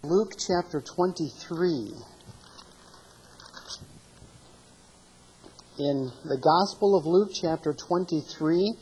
Luke chapter 23. In the Gospel of Luke chapter 23,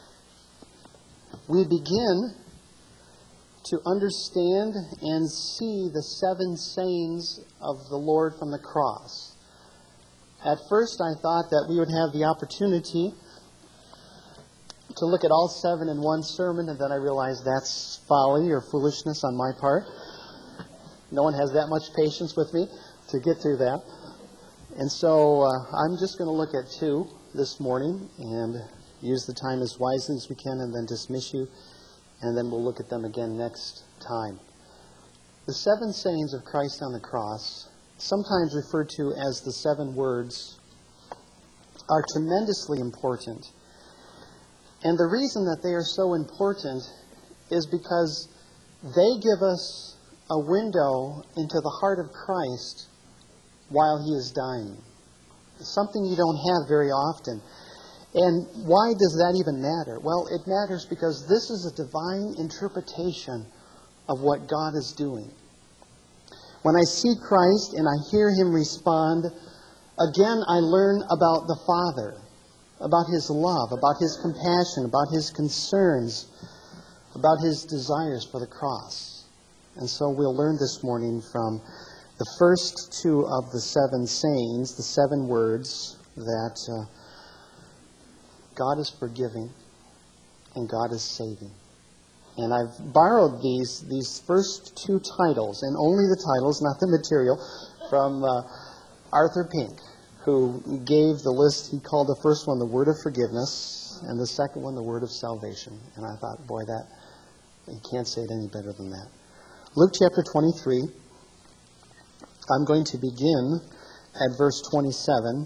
we begin to understand and see the 7 sayings of the Lord from the cross. At first I thought that we would have the opportunity to look at all 7 in one sermon, and then I realized that's folly or foolishness on my part. No one has that much patience with me to get through that. And so I'm just going to look at 2 this morning and use the time as wisely as we can and then dismiss you. And then we'll look at them again next time. The 7 sayings of Christ on the cross, sometimes referred to as the 7 words, are tremendously important. And the reason that they are so important is because they give us a window into the heart of Christ while He is dying. Something you don't have very often. And why does that even matter? Well, it matters because this is a divine interpretation of what God is doing. When I see Christ and I hear Him respond, again I learn about the Father, about His love, about His compassion, about His concerns, about His desires for the cross. And so we'll learn this morning from the first 2 of the 7 sayings, the 7 words that God is forgiving and God is saving. And I've borrowed these first 2 titles, and only the titles, not the material, from Arthur Pink, who gave the list. He called the first one the Word of Forgiveness, and the second one the Word of Salvation. And I thought, boy, that you can't say it any better than that. Luke chapter 23, I'm going to begin at verse 27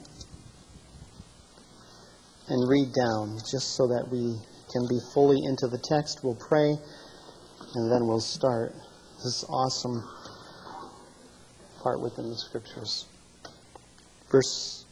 and read down, just so that we can be fully into the text. We'll pray, and then we'll start this awesome part within the Scriptures. Verse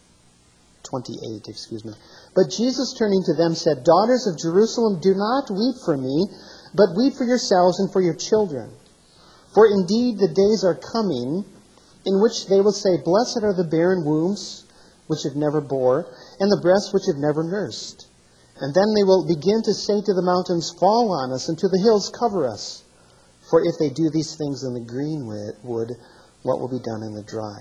28, But Jesus, turning to them, said, Daughters of Jerusalem, do not weep for me, but weep for yourselves and for your children. For indeed the days are coming in which they will say, Blessed are the barren wombs which have never bore, and the breasts which have never nursed. And then they will begin to say to the mountains, Fall on us, and to the hills cover us. For if they do these things in the green wood, what will be done in the dry?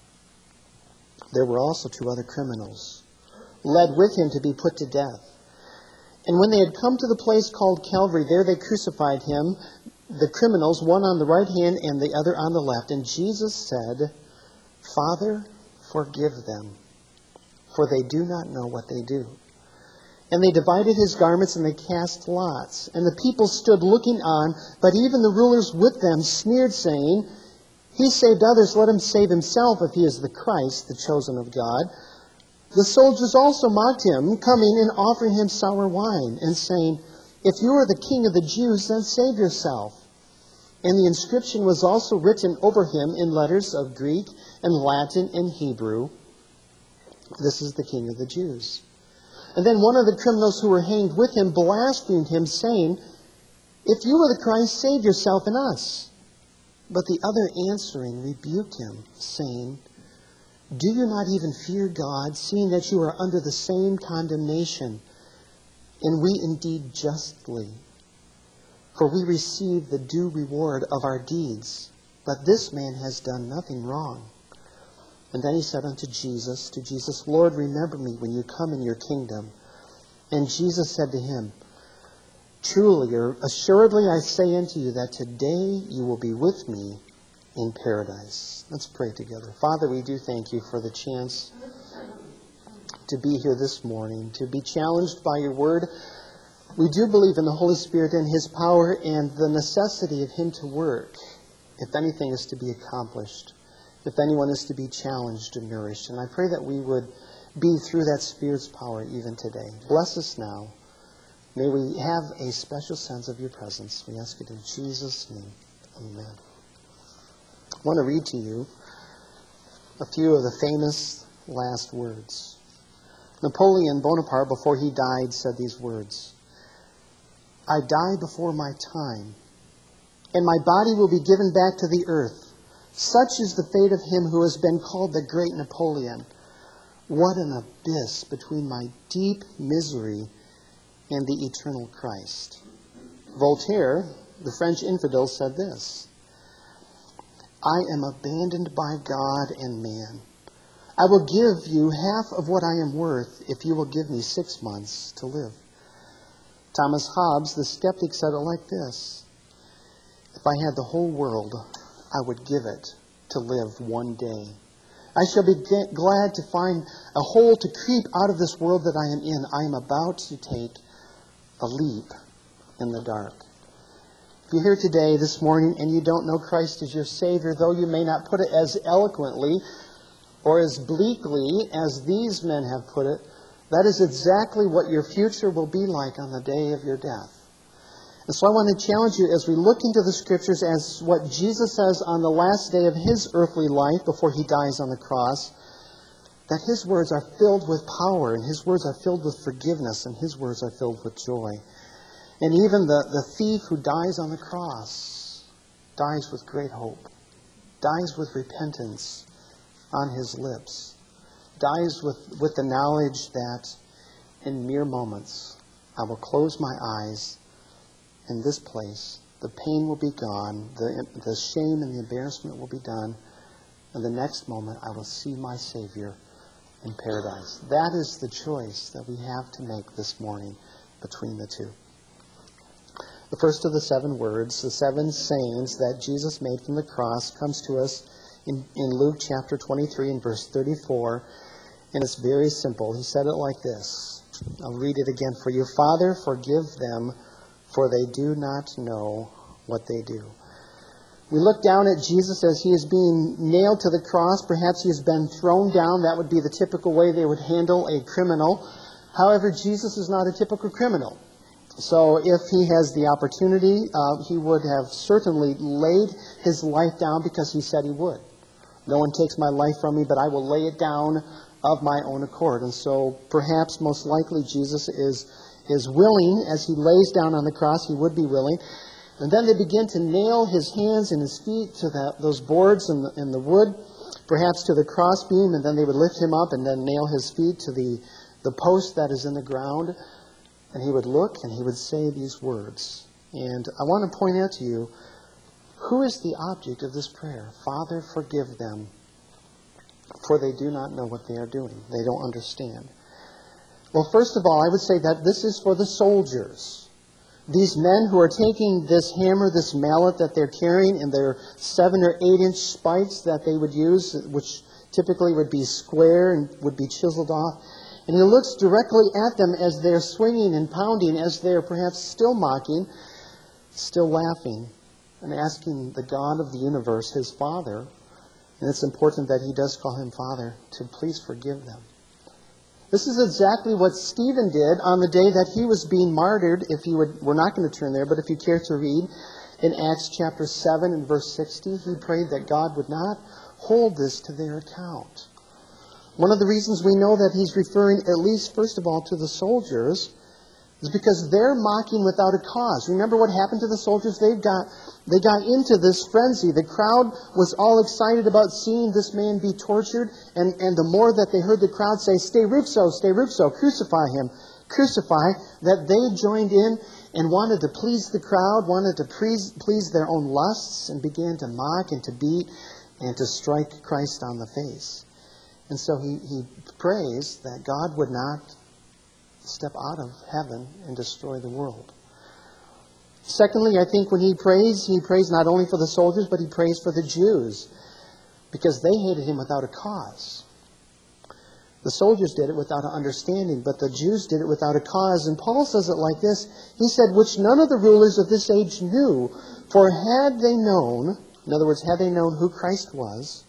There were also 2 other criminals, led with him to be put to death. And when they had come to the place called Calvary, there they crucified him, the criminals, one on the right hand and the other on the left. And Jesus said, Father, forgive them, for they do not know what they do. And they divided his garments, and they cast lots. And the people stood looking on, but even the rulers with them sneered, saying, He saved others, let him save himself, if he is the Christ, the chosen of God. The soldiers also mocked him, coming and offering him sour wine, and saying, If you are the king of the Jews, then save yourself. And the inscription was also written over him in letters of Greek and Latin and Hebrew, This is the King of the Jews. And then one of the criminals who were hanged with him blasphemed him, saying, If you are the Christ, save yourself and us. But the other answering rebuked him, saying, Do you not even fear God, seeing that you are under the same condemnation? And we indeed justly, for we receive the due reward of our deeds. But this man has done nothing wrong. And then he said unto Jesus, Lord, remember me when you come in your kingdom. And Jesus said to him, Truly or assuredly I say unto you that today you will be with me in paradise. Let's pray together. Father, we do thank you for the chance to be here this morning, to be challenged by your word. We do believe in the Holy Spirit and His power and the necessity of Him to work, if anything is to be accomplished, if anyone is to be challenged and nourished. And I pray that we would be through that Spirit's power even today. Bless us now. May we have a special sense of your presence. We ask it in Jesus' name. Amen. I want to read to you a few of the famous last words. Napoleon Bonaparte, before he died, said these words, I die before my time, and my body will be given back to the earth. Such is the fate of him who has been called the great Napoleon. What an abyss between my deep misery and the eternal Christ. Voltaire, the French infidel, said this: I am abandoned by God and man. I will give you half of what I am worth if you will give me 6 months to live. Thomas Hobbes, the skeptic, said it like this: if I had the whole world, I would give it to live one day. I shall be glad to find a hole to creep out of this world that I am in. I am about to take a leap in the dark. If you're here today, this morning, and you don't know Christ as your Savior, though you may not put it as eloquently or as bleakly as these men have put it, that is exactly what your future will be like on the day of your death. And so I want to challenge you as we look into the Scriptures as what Jesus says on the last day of his earthly life before he dies on the cross, that his words are filled with power, and his words are filled with forgiveness, and his words are filled with joy. And even the thief who dies on the cross dies with great hope, dies with repentance on his lips, dies with the knowledge that in mere moments I will close my eyes in this place. The pain will be gone, the shame and the embarrassment will be done, and the next moment I will see my Savior in paradise. That is the choice that we have to make this morning between the two. The first of the 7 words, the 7 sayings that Jesus made from the cross, comes to us in Luke chapter 23 and verse 34, and it's very simple. He said it like this. I'll read it again for you. Father, forgive them, for they do not know what they do. We look down at Jesus as he is being nailed to the cross. Perhaps he has been thrown down. That would be the typical way they would handle a criminal. However, Jesus is not a typical criminal. So if he has the opportunity, he would have certainly laid his life down because he said he would. No one takes my life from me, but I will lay it down of my own accord. And so perhaps most likely Jesus is willing, as he lays down on the cross, he would be willing. And then they begin to nail his hands and his feet to those boards in the wood, perhaps to the crossbeam, and then they would lift him up and then nail his feet to the post that is in the ground. And he would look and he would say these words. And I want to point out to you, who is the object of this prayer? Father, forgive them, for they do not know what they are doing. They don't understand. Well, first of all, I would say that this is for the soldiers. These men who are taking this hammer, this mallet that they're carrying, and their 7 or 8 inch spikes that they would use, which typically would be square and would be chiseled off. And he looks directly at them as they're swinging and pounding, as they're perhaps still mocking, still laughing, and asking the God of the universe, his Father, and it's important that he does call him Father, to please forgive them. This is exactly what Stephen did on the day that he was being martyred. We're not going to turn there, but if you care to read in Acts chapter 7 and verse 60, he prayed that God would not hold this to their account. One of the reasons we know that he's referring, at least first of all, to the soldiers, is because they're mocking without a cause. Remember what happened to the soldiers? They got into this frenzy. The crowd was all excited about seeing this man be tortured, and the more that they heard the crowd say, stay rupso, crucify him, crucify, that they joined in and wanted to please the crowd, wanted to please their own lusts, and began to mock and to beat and to strike Christ on the face. And so he prays that God would not step out of heaven and destroy the world. Secondly, I think when he prays not only for the soldiers, but he prays for the Jews, because they hated him without a cause. The soldiers did it without an understanding, but the Jews did it without a cause. And Paul says it like this. He said, which none of the rulers of this age knew, for had they known, in other words, had they known who Christ was,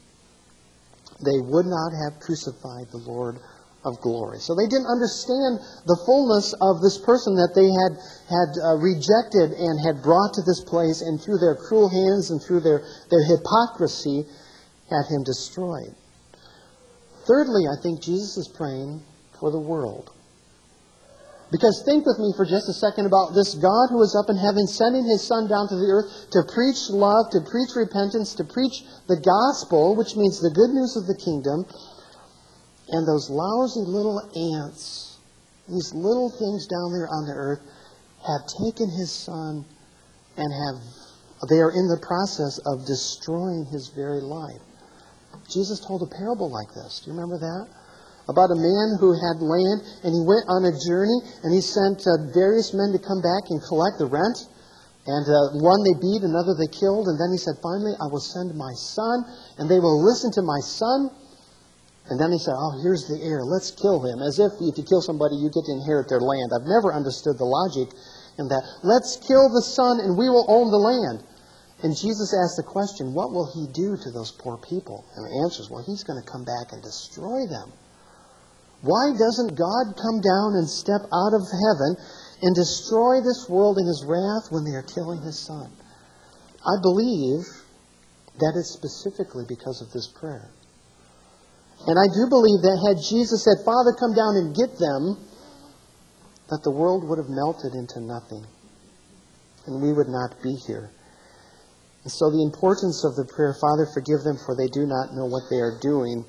they would not have crucified the Lord of glory. So they didn't understand the fullness of this person that they had rejected and had brought to this place, and through their cruel hands and through their hypocrisy had him destroyed. Thirdly, I think Jesus is praying for the world. Because think with me for just a second about this God who is up in heaven, sending His Son down to the earth to preach love, to preach repentance, to preach the gospel, which means the good news of the kingdom. And those lousy little ants, these little things down there on the earth, have taken His Son and they are in the process of destroying His very life. Jesus told a parable like this. Do you remember that? About a man who had land, and he went on a journey, and he sent various men to come back and collect the rent. And one they beat, another they killed, and then he said, finally, I will send my son, and they will listen to my son. And then he said, oh, here's the heir, let's kill him. As if you kill somebody, you get to inherit their land. I've never understood the logic in that. Let's kill the son, and we will own the land. And Jesus asked the question, what will He do to those poor people? And the answer is, well, He's going to come back and destroy them. Why doesn't God come down and step out of heaven and destroy this world in His wrath when they are killing His Son? I believe that it's specifically because of this prayer. And I do believe that had Jesus said, Father, come down and get them, that the world would have melted into nothing. And we would not be here. And so the importance of the prayer, Father, forgive them, for they do not know what they are doing,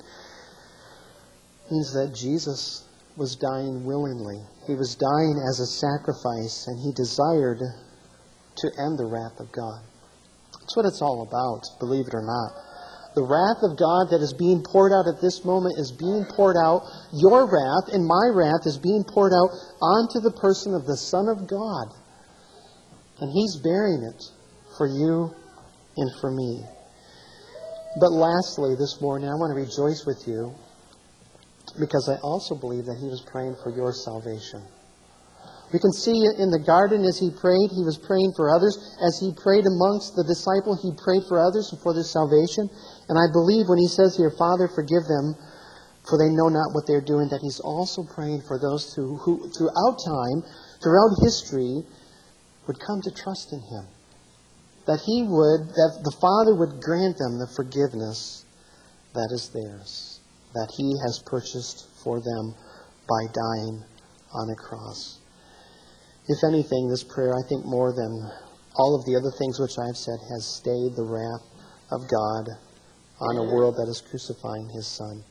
means that Jesus was dying willingly. He was dying as a sacrifice, and He desired to end the wrath of God. That's what it's all about, believe it or not. The wrath of God that is being poured out at this moment is being poured out. Your wrath and my wrath is being poured out onto the person of the Son of God. And He's bearing it for you and for me. But lastly, this morning, I want to rejoice with you, because I also believe that He was praying for your salvation. We can see in the garden as He prayed, He was praying for others. As He prayed amongst the disciples, He prayed for others and for their salvation. And I believe when He says here, Father, forgive them, for they know not what they're doing, that He's also praying for those who throughout time, throughout history, would come to trust in Him. That the Father would grant them the forgiveness that is theirs, that He has purchased for them by dying on a cross. If anything, this prayer, I think more than all of the other things which I have said, has stayed the wrath of God on a world that is crucifying His Son.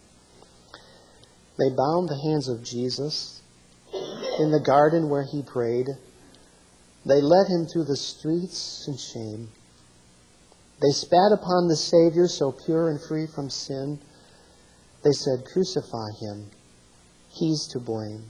They bound the hands of Jesus in the garden where He prayed. They led Him through the streets in shame. They spat upon the Savior, so pure and free from sin. They said, crucify Him. He's to blame.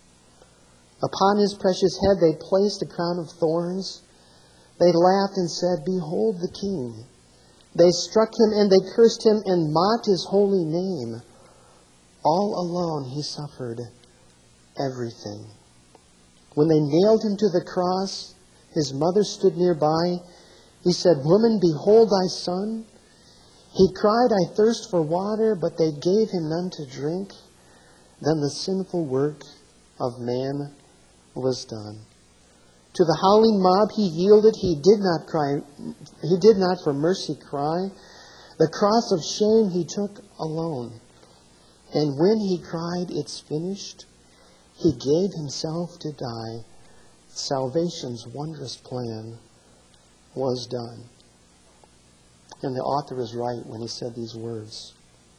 Upon His precious head they placed a crown of thorns. They laughed and said, behold the King. They struck Him and they cursed Him and mocked His holy name. All alone He suffered everything. When they nailed Him to the cross, His mother stood nearby. He said, woman, behold thy son. He cried, I thirst for water, but they gave Him none to drink. Then the sinful work of man was done. To the howling mob He yielded. He did not cry. He did not for mercy cry. The cross of shame He took alone. And when He cried, it's finished, He gave Himself to die. Salvation's wondrous plan was done. And the author is right when he said these words.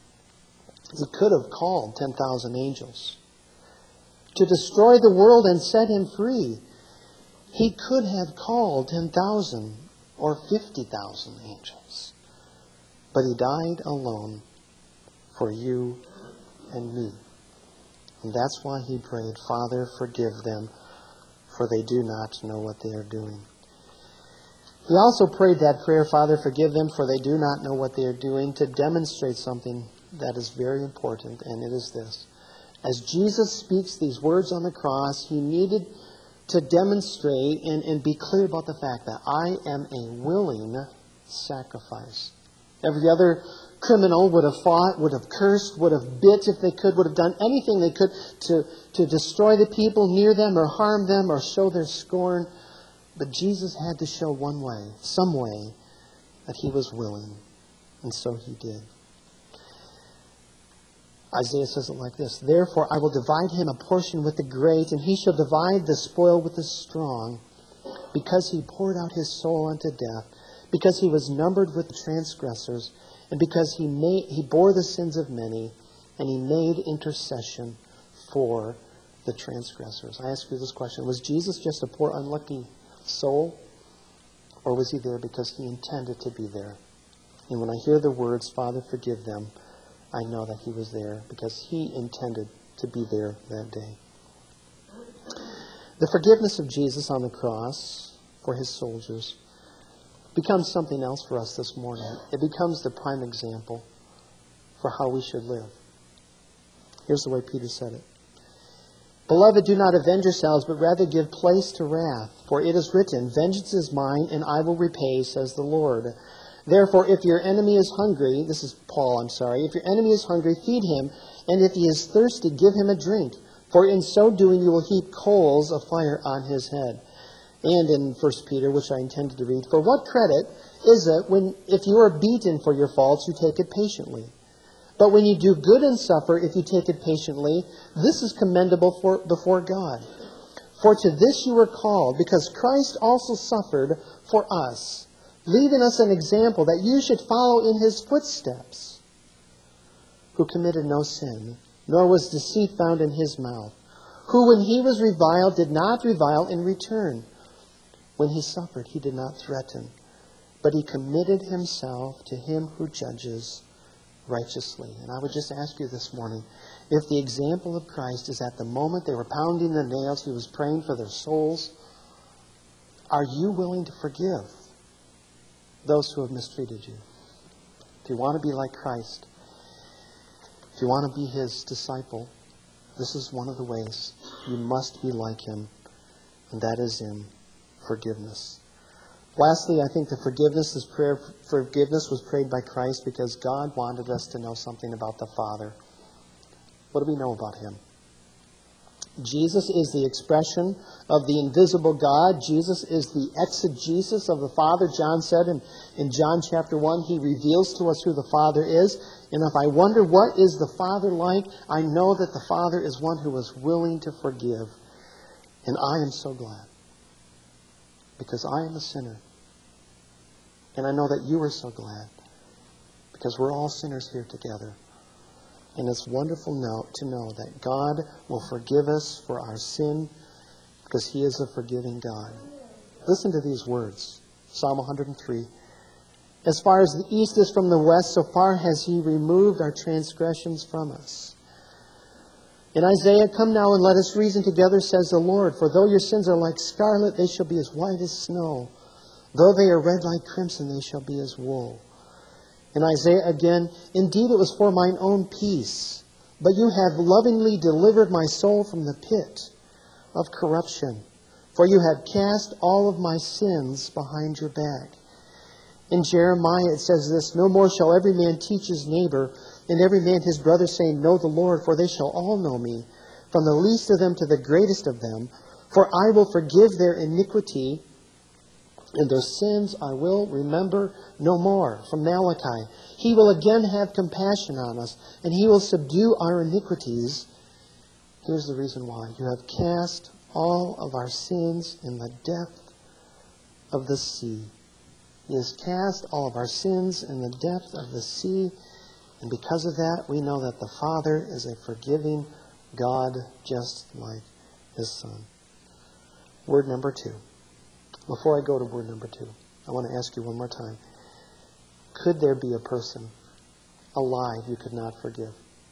He could have called 10,000 angels to destroy the world and set Him free. He could have called 10,000 or 50,000 angels. But He died alone for you and me. And that's why He prayed, Father, forgive them, for they do not know what they are doing. He also prayed that prayer, Father, forgive them, for they do not know what they are doing, to demonstrate something that is very important, and it is this. As Jesus speaks these words on the cross, He needed to demonstrate and be clear about the fact that I am a willing sacrifice. Every other criminal would have fought, would have cursed, would have bit if they could, would have done anything they could to destroy the people near them or harm them or show their scorn. But Jesus had to show one way, some way, that He was willing. And so He did. Isaiah says it like this, "Therefore I will divide him a portion with the great, and he shall divide the spoil with the strong, because he poured out his soul unto death, because he was numbered with the transgressors, and because he bore the sins of many, and he made intercession for the transgressors." I ask you this question, was Jesus just a poor, unlucky soul, or was he there because he intended to be there? And when I hear the words, "Father, forgive them," I know that he was there because he intended to be there that day. The forgiveness of Jesus on the cross for his soldiers becomes something else for us this morning. It becomes the prime example for how we should live. Here's the way Peter said it. "Beloved, do not avenge yourselves, but rather give place to wrath. For it is written, 'Vengeance is mine, and I will repay, says the Lord.' Therefore, if your enemy is hungry," this is Paul, "if your enemy is hungry, feed him, and if he is thirsty, give him a drink. For in so doing you will heap coals of fire on his head." And in 1 Peter, which I intended to read, "For what credit is it when, if you are beaten for your faults, you take it patiently? But when you do good and suffer, if you take it patiently, this is commendable before God. For to this you were called, because Christ also suffered for us, leaving us an example that you should follow in his footsteps, who committed no sin, nor was deceit found in his mouth, who when he was reviled did not revile in return. When he suffered, he did not threaten, but he committed himself to him who judges righteously." And I would just ask you this morning, if the example of Christ is at the moment they were pounding the nails, he was praying for their souls, are you willing to forgive those who have mistreated you? If you want to be like Christ, if you want to be his disciple, this is one of the ways you must be like him, and that is in forgiveness. Lastly, I think the forgiveness was prayed by Christ because God wanted us to know something about the Father. What do we know about him? Jesus is the expression of the invisible God. Jesus is the exegesis of the Father. John said in John chapter 1, he reveals to us who the Father is. And if I wonder what is the Father like, I know that the Father is one who is willing to forgive. And I am so glad, because I am a sinner. And I know that you are so glad, because we're all sinners here together. And it's wonderful to know that God will forgive us for our sin, because he is a forgiving God. Listen to these words. Psalm 103. "As far as the east is from the west, so far has he removed our transgressions from us." In Isaiah, "Come now and let us reason together, says the Lord. For though your sins are like scarlet, they shall be as white as snow. Though they are red like crimson, they shall be as wool." In Isaiah again, "Indeed it was for mine own peace, but you have lovingly delivered my soul from the pit of corruption. For you have cast all of my sins behind your back." In Jeremiah it says this, "No more shall every man teach his neighbor, and every man his brother, saying, Know the Lord, for they shall all know me, from the least of them to the greatest of them. For I will forgive their iniquity, and their sins I will remember no more." From Malachi, "He will again have compassion on us, and he will subdue our iniquities." Here's the reason why. "You have cast all of our sins in the depth of the sea." He has cast all of our sins in the depth of the sea. And because of that, we know that the Father is a forgiving God, just like his Son. Word number 2. Before I go to word number 2, I want to ask you one more time. Could there be a person alive you could not forgive?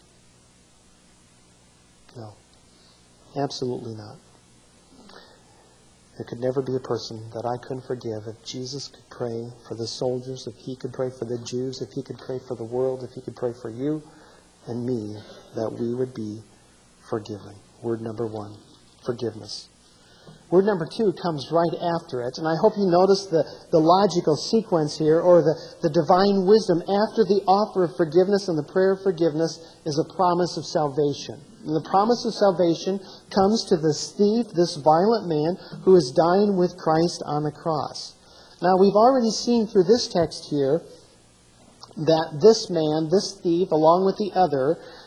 No. Absolutely not. There could never be a person that I couldn't forgive if Jesus could pray for the soldiers, if he could pray for the Jews, if he could pray for the world, if he could pray for you and me, that we would be forgiven. Word number 1, forgiveness. Word number 2 comes right after it, and I hope you notice the logical sequence here, or the divine wisdom. After the offer of forgiveness and the prayer of forgiveness is a promise of salvation. And the promise of salvation comes to this thief, this violent man, who is dying with Christ on the cross. Now, we've already seen through this text here that this man, this thief, along with the other,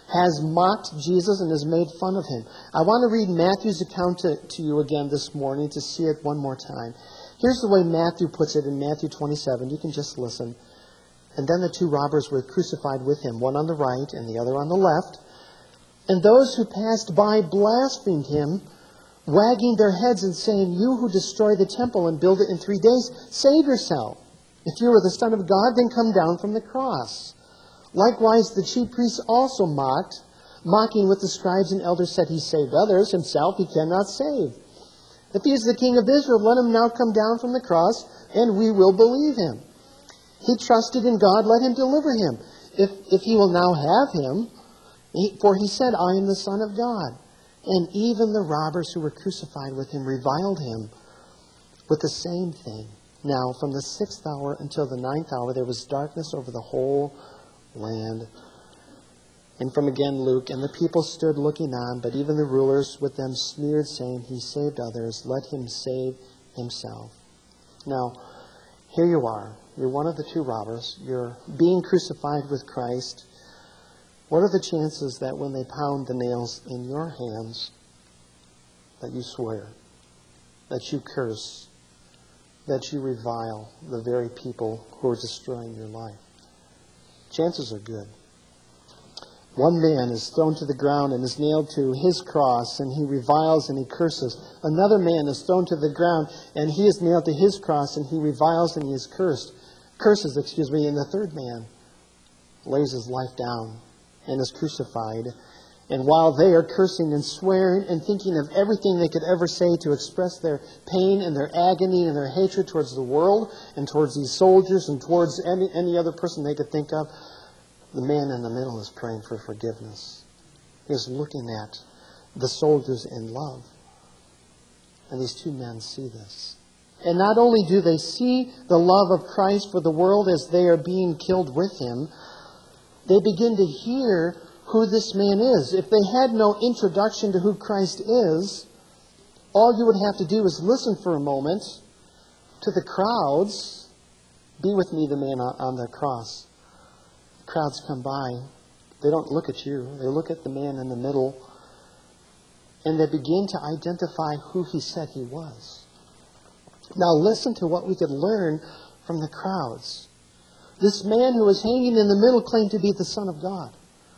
has mocked Jesus and has made fun of him. I want to read Matthew's account to you again this morning to see it one more time. Here's the way Matthew puts it in Matthew 27. You can just listen. And then the two robbers were crucified with him, one on the right and the other on the left. And those who passed by blasphemed him, wagging their heads and saying, "You who destroy the temple and build it in 3 days, save yourself. If you are the Son of God, then come down from the cross." Likewise, the chief priests also mocked, mocking with the scribes and elders, said, "He saved others, himself he cannot save. If he is the King of Israel, let him now come down from the cross, and we will believe him. He trusted in God, let him deliver him, if he will now have him. For he said, I am the Son of God." And even the robbers who were crucified with him reviled him with the same thing. Now, from the 6th hour until the 9th hour, there was darkness over the whole land. And from again Luke, and the people stood looking on, but even the rulers with them sneered, saying, "He saved others, let him save himself." Now, here you are. You're one of the two robbers. You're being crucified with Christ. What are the chances that when they pound the nails in your hands, that you swear, that you curse, that you revile the very people who are destroying your life? Chances are good. One man is thrown to the ground and is nailed to his cross, and he reviles and he curses. Another man is thrown to the ground, and he is nailed to his cross, and he reviles and he is curses. And the third man lays his life down and is crucified. And while they are cursing and swearing and thinking of everything they could ever say to express their pain and their agony and their hatred towards the world and towards these soldiers and towards any other person they could think of, the man in the middle is praying for forgiveness. He is looking at the soldiers in love. And these two men see this. And not only do they see the love of Christ for the world as they are being killed with him, they begin to hear who this man is. If they had no introduction to who Christ is, all you would have to do is listen for a moment to the crowds. Be with me, the man on the cross. Crowds come by. They don't look at you. They look at the man in the middle, and they begin to identify who he said he was. Now listen to what we could learn from the crowds. This man who was hanging in the middle claimed to be the Son of God.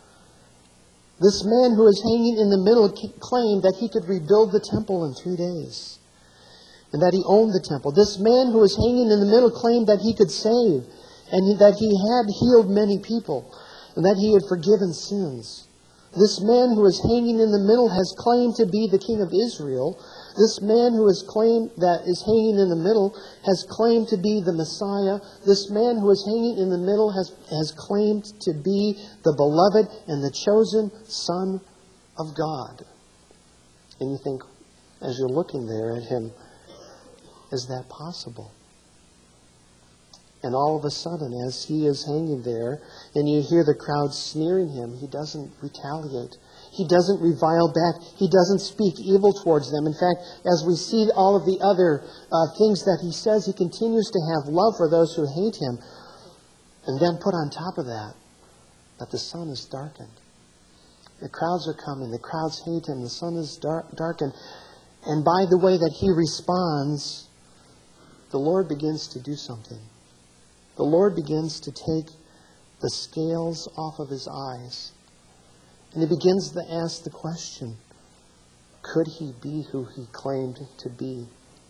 This man who was hanging in the middle claimed that he could rebuild the temple in 3 days, and that he owned the temple. This man who was hanging in the middle claimed that he could save, and that he had healed many people, and that he had forgiven sins. This man who is hanging in the middle has claimed to be the King of Israel. This man who is claimed that is hanging in the middle has claimed to be the Messiah. This man who is hanging in the middle has claimed to be the beloved and the chosen Son of God. And you think, as you're looking there at him, is that possible? And all of a sudden, as he is hanging there, and you hear the crowd sneering him, he doesn't retaliate. He doesn't revile back. He doesn't speak evil towards them. In fact, as we see all of the other things that he says, he continues to have love for those who hate him. And then put on top of that the sun is darkened. The crowds are coming. The crowds hate him. The sun is darkened. And by the way that he responds, the Lord begins to do something. The Lord begins to take the scales off of his eyes. And he begins to ask the question, could he be who he claimed to be?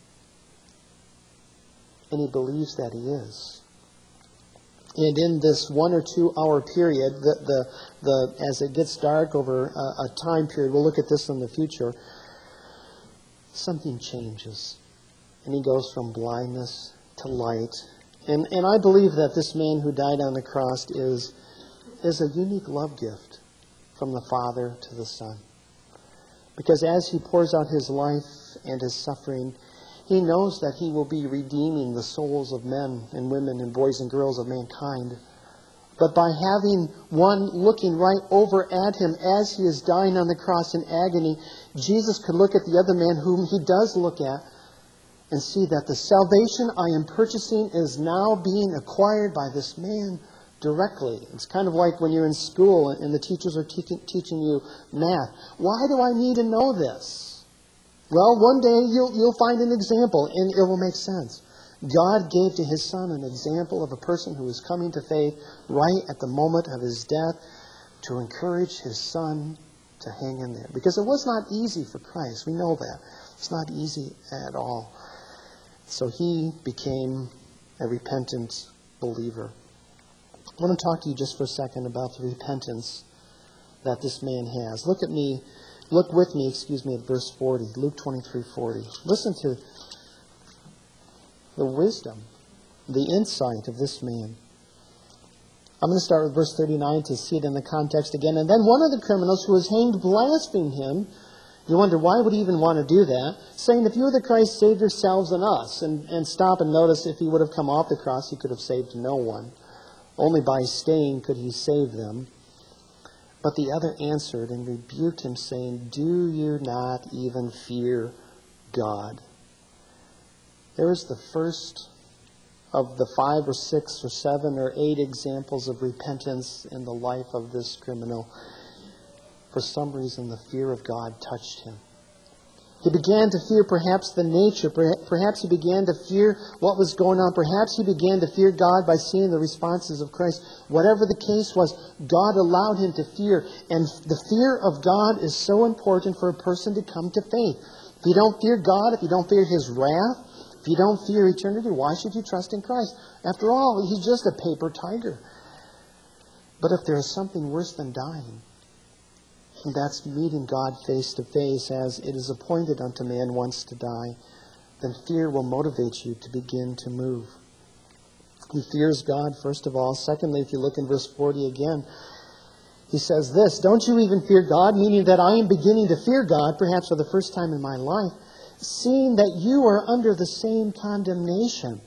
And he believes that he is. And in this 1 or 2 hour period, as it gets dark over a time period, we'll look at this in the future, something changes. And he goes from blindness to light. And I believe that this man who died on the cross is a unique love gift from the Father to the Son. Because as he pours out his life and his suffering, he knows that he will be redeeming the souls of men and women and boys and girls of mankind. But by having one looking right over at him as he is dying on the cross in agony, Jesus could look at the other man whom he does look at and see that the salvation I am purchasing is now being acquired by this man directly. It's kind of like when you're in school and the teachers are teaching you math. Why do I need to know this? Well, one day you'll find an example and it will make sense. God gave to his Son an example of a person who was coming to faith right at the moment of his death to encourage his Son to hang in there. Because it was not easy for Christ. We know that. It's not easy at all. So he became a repentant believer. I want to talk to you just for a second about the repentance that this man has. Look with me, at verse 40, Luke 23:40. Listen to the wisdom, the insight of this man. I'm going to start with verse 39 to see it in the context again. And then one of the criminals who was hanged blasphemed him. You wonder, why would he even want to do that? Saying, if you are the Christ, save yourselves and us. And stop and notice, if he would have come off the cross, he could have saved no one. Only by staying could he save them. But the other answered and rebuked him, saying, do you not even fear God? There is the first of the 5 or 6 or 7 or 8 examples of repentance in the life of this criminal. For some reason, the fear of God touched him. He began to fear perhaps the nature. Perhaps he began to fear what was going on. Perhaps he began to fear God by seeing the responses of Christ. Whatever the case was, God allowed him to fear. And the fear of God is so important for a person to come to faith. If you don't fear God, if you don't fear his wrath, if you don't fear eternity, why should you trust in Christ? After all, he's just a paper tiger. But if there is something worse than dying, and that's meeting God face to face, as it is appointed unto man once to die, then fear will motivate you to begin to move. He fears God, first of all. Secondly, if you look in verse 40 again, he says this, don't you even fear God? Meaning that I am beginning to fear God, perhaps for the first time in my life, seeing that you are under the same condemnation,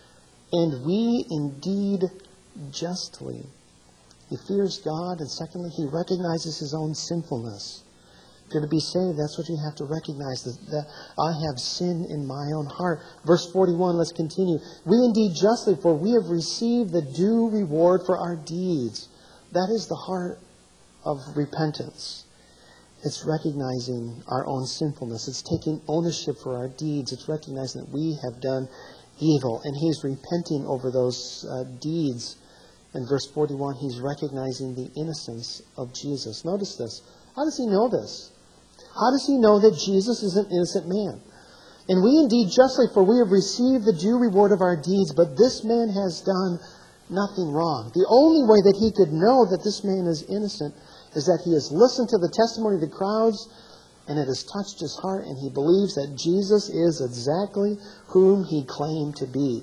and we indeed justly. He fears God, and secondly, he recognizes his own sinfulness. If you're to be saved, that's what you have to recognize, that I have sin in my own heart. Verse 41, let's continue. We indeed justly, for we have received the due reward for our deeds. That is the heart of repentance. It's recognizing our own sinfulness. It's taking ownership for our deeds. It's recognizing that we have done evil, and he's repenting over those deeds. In verse 41, he's recognizing the innocence of Jesus. Notice this. How does he know this? How does he know that Jesus is an innocent man? And we indeed justly, for we have received the due reward of our deeds, but this man has done nothing wrong. The only way that he could know that this man is innocent is that he has listened to the testimony of the crowds, and it has touched his heart, and he believes that Jesus is exactly whom he claimed to be.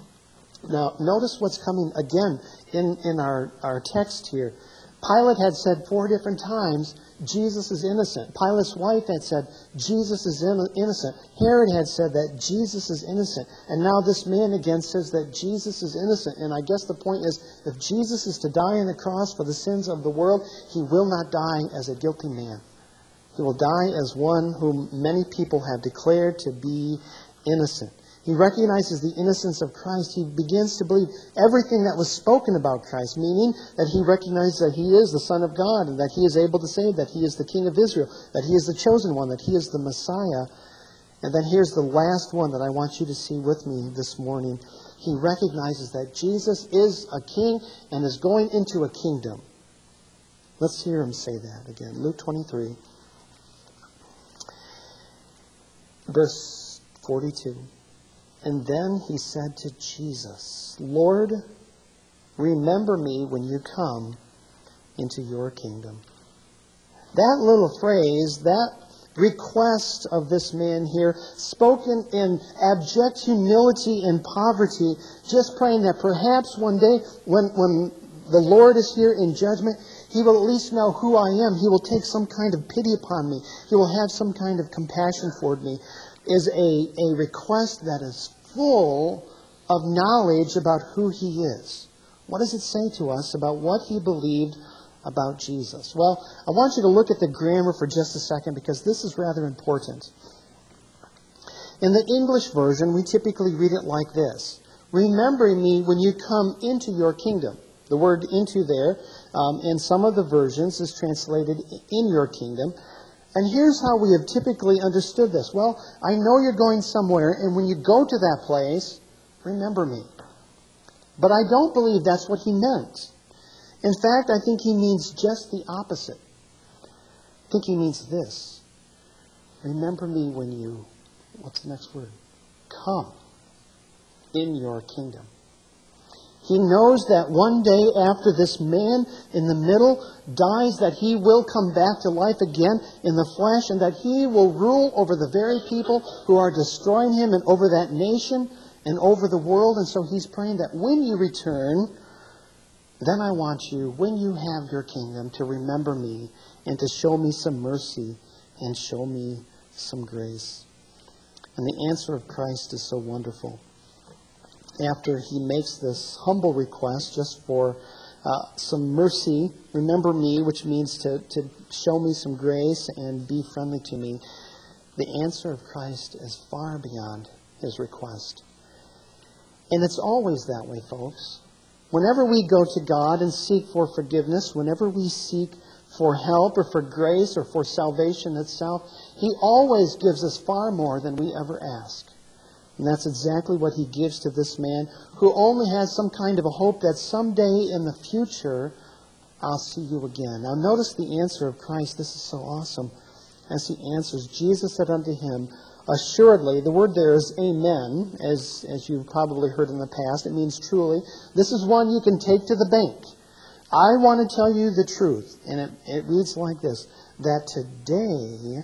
Now, notice what's coming again in our text here. Pilate had said 4 different times, Jesus is innocent. Pilate's wife had said, Jesus is innocent. Herod had said that Jesus is innocent. And now this man again says that Jesus is innocent. And I guess the point is, if Jesus is to die on the cross for the sins of the world, he will not die as a guilty man. He will die as one whom many people have declared to be innocent. He recognizes the innocence of Christ. He begins to believe everything that was spoken about Christ, meaning that he recognizes that he is the Son of God and that he is able to save, that he is the King of Israel, that he is the chosen one, that he is the Messiah. And then here's the last one that I want you to see with me this morning. He recognizes that Jesus is a king and is going into a kingdom. Let's hear him say that again. Luke 23, verse 42. And then he said to Jesus, Lord, remember me when you come into your kingdom. That little phrase, that request of this man here, spoken in abject humility and poverty, just praying that perhaps one day when the Lord is here in judgment, he will at least know who I am. He will take some kind of pity upon me. He will have some kind of compassion toward me. Is a request that is full of knowledge about who he is. What does it say to us about what he believed about Jesus? Well, I want you to look at the grammar for just a second because this is rather important. In the English version, we typically read it like this. Remember me when you come into your kingdom. The word into there, in some of the versions, is translated in your kingdom. And here's how we have typically understood this. Well, I know you're going somewhere, and when you go to that place, remember me. But I don't believe that's what he meant. In fact, I think he means just the opposite. I think he means this. Remember me when you, what's the next word? Come in your kingdom. He knows that one day after this man in the middle dies, that he will come back to life again in the flesh, and that he will rule over the very people who are destroying him, and over that nation and over the world. And so he's praying that when you return, then I want you, when you have your kingdom, to remember me and to show me some mercy and show me some grace. And the answer of Christ is so wonderful. After he makes this humble request just for some mercy, remember me, which means to show me some grace and be friendly to me, the answer of Christ is far beyond his request. And it's always that way, folks. Whenever we go to God and seek for forgiveness, whenever we seek for help or for grace or for salvation itself, he always gives us far more than we ever ask. And that's exactly what he gives to this man who only has some kind of a hope that someday in the future, I'll see you again. Now notice the answer of Christ. This is so awesome. As he answers, Jesus said unto him, assuredly, the word there is amen, as you've probably heard in the past. It means truly. This is one you can take to the bank. I want to tell you the truth. And it reads like this, that today,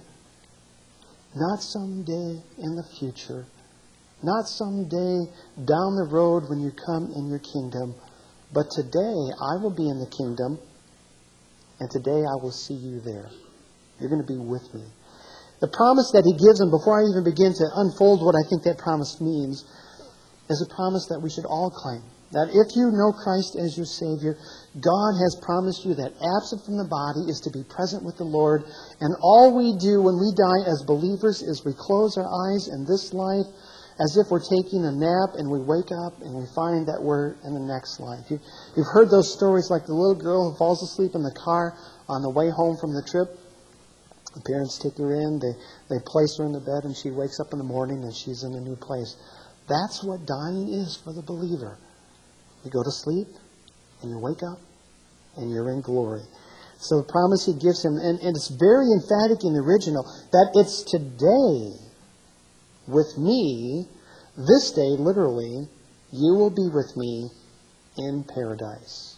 not someday in the future, not someday down the road when you come in your kingdom, but today I will be in the kingdom, and today I will see you there. You're going to be with me. The promise that he gives him, before I even begin to unfold what I think that promise means, is a promise that we should all claim. That if you know Christ as your Savior, God has promised you that absent from the body is to be present with the Lord. And all we do when we die as believers is we close our eyes in this life as if we're taking a nap, and we wake up and we find that we're in the next life. You've heard those stories like the little girl who falls asleep in the car on the way home from the trip. The parents take her in, they place her in the bed, and she wakes up in the morning and she's in a new place. That's what dying is for the believer. You go to sleep, and you wake up, and you're in glory. So the promise he gives him, and it's very emphatic in the original, that it's today with me, this day, literally, you will be with me in paradise.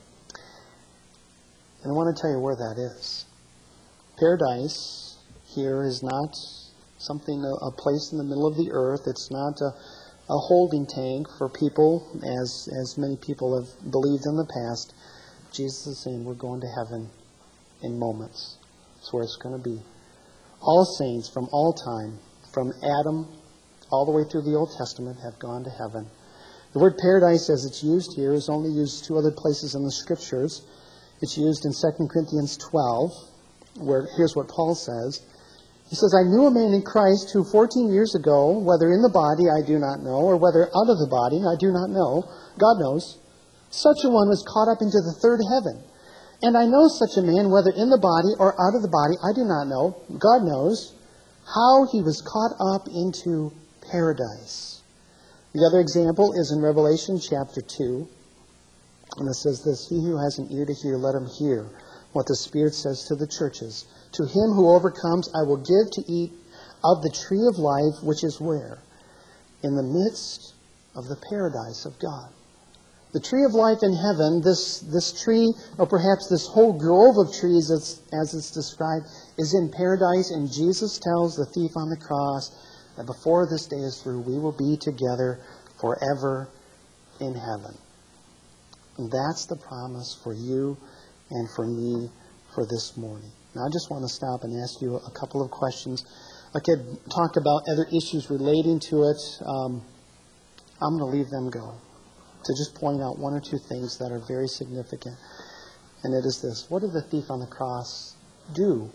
And I want to tell you where that is. Paradise here is not something, a place in the middle of the earth. It's not a holding tank for people, as many people have believed in the past. Jesus is saying we're going to heaven in moments. That's where it's going to be. All saints from all time, from Adam all the way through the Old Testament, have gone to heaven. The word paradise, as it's used here, is only used two other places in the Scriptures. It's used in 2 Corinthians 12, where here's what Paul says. He says, I knew a man in Christ who 14 years ago, whether in the body I do not know, or whether out of the body I do not know, God knows, such a one was caught up into the third heaven. And I know such a man, whether in the body or out of the body, I do not know, God knows, how he was caught up into paradise. The other example is in Revelation chapter 2. And it says this, he who has an ear to hear, let him hear what the Spirit says to the churches. To him who overcomes, I will give to eat of the tree of life, which is where? In the midst of the paradise of God. The tree of life in heaven, this tree, or perhaps this whole grove of trees as it's described, is in paradise. And Jesus tells the thief on the cross that before this day is through, we will be together forever in heaven. And that's the promise for you and for me for this morning. Now I just want to stop and ask you a couple of questions. I could talk about other issues relating to it. I'm going to leave them go, to just point out one or two things that are very significant. And it is this. What did the thief on the cross do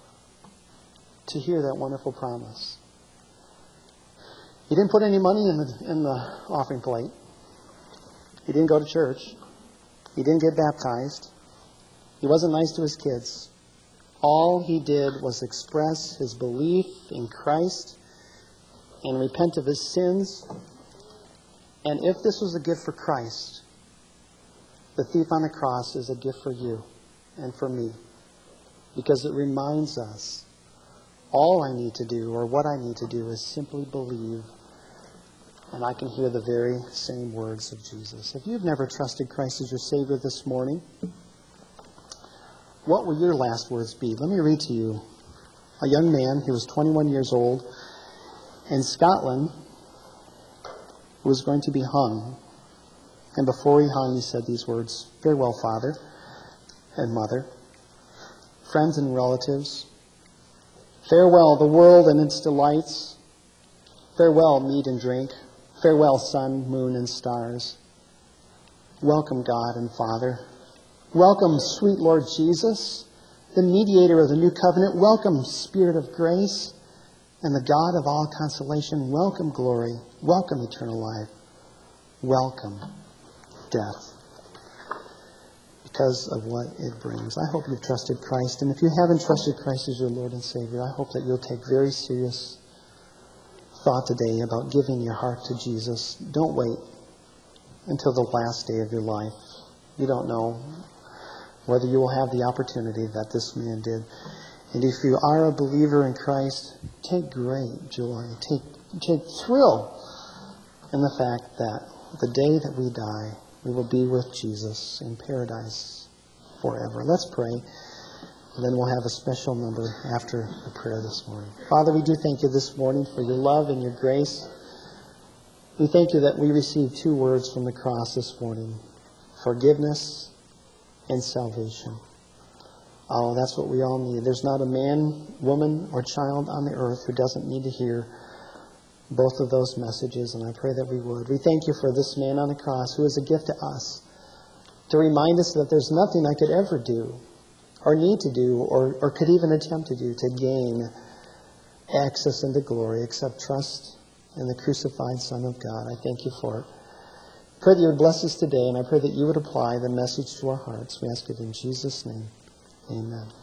to hear that wonderful promise? He didn't put any money in the offering plate. He didn't go to church. He didn't get baptized. He wasn't nice to his kids. All he did was express his belief in Christ and repent of his sins. And if this was a gift for Christ, the thief on the cross is a gift for you and for me, because it reminds us all I need to do, or what I need to do, is simply believe, and I can hear the very same words of Jesus. If you've never trusted Christ as your Savior this morning, what will your last words be? Let me read to you. A young man, he was 21 years old, in Scotland, was going to be hung. And before he hung, he said these words, "Farewell, Father and Mother, friends and relatives. Farewell, the world and its delights. Farewell, meat and drink. Farewell, sun, moon, and stars. Welcome, God and Father. Welcome, sweet Lord Jesus, the mediator of the new covenant. Welcome, Spirit of grace and the God of all consolation. Welcome, glory. Welcome, eternal life. Welcome, death," because of what it brings. I hope you've trusted Christ. And if you haven't trusted Christ as your Lord and Savior, I hope that you'll take very serious thought today about giving your heart to Jesus. Don't wait until the last day of your life. You don't know whether you will have the opportunity that this man did. And if you are a believer in Christ, take great joy, take thrill in the fact that the day that we die, we will be with Jesus in paradise forever. Let's pray, and then we'll have a special number after the prayer this morning. Father, we do thank you this morning for your love and your grace. We thank you that we received two words from the cross this morning: forgiveness and salvation. Oh, that's what we all need. There's not a man, woman, or child on the earth who doesn't need to hear both of those messages, and I pray that we would. We thank you for this man on the cross who is a gift to us, to remind us that there's nothing I could ever do, or need to do, or could even attempt to do to gain access into glory except trust in the crucified Son of God. I thank you for it. Pray that you would bless us today, and I pray that you would apply the message to our hearts. We ask it in Jesus' name. Amen.